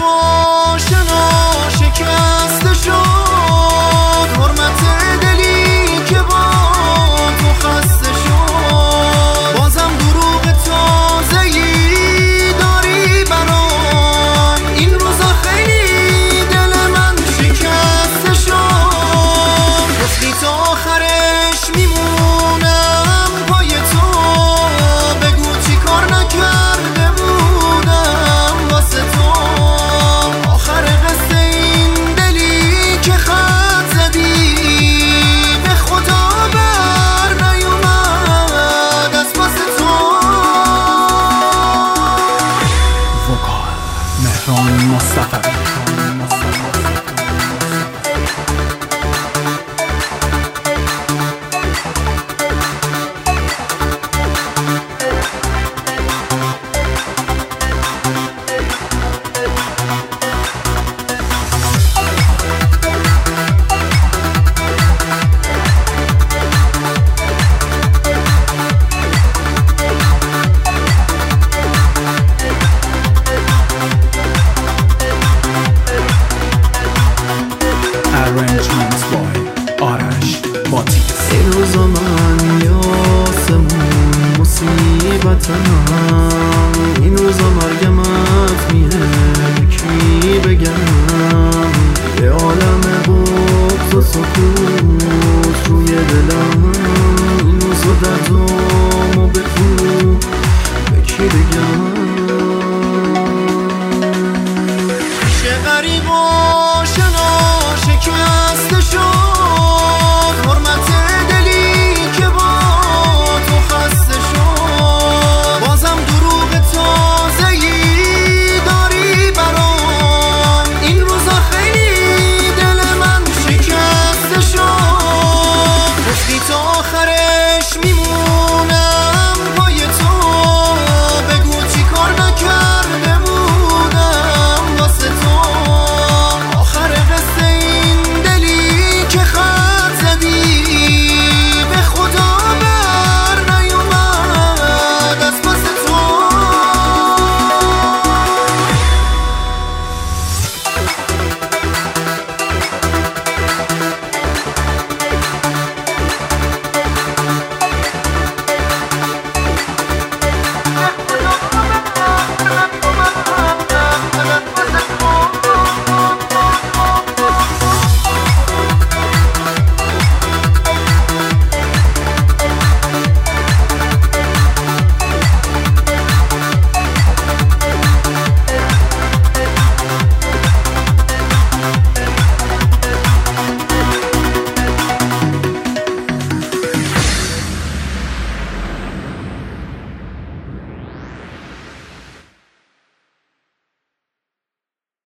آشنا شکسته شد، حرمت دلی که با تو خسته شد. بازم دروغ تازه‌ای داری برام، این روزا خیلی دل من شکسته شد. گفتی تا آخرش میمونم پای تو، بگو چی کار نکرده بودم واسه تو. آخر قصه این دلی که خط زدی به خدا بر نیومد از پس تو. وکال مهران مصطفی.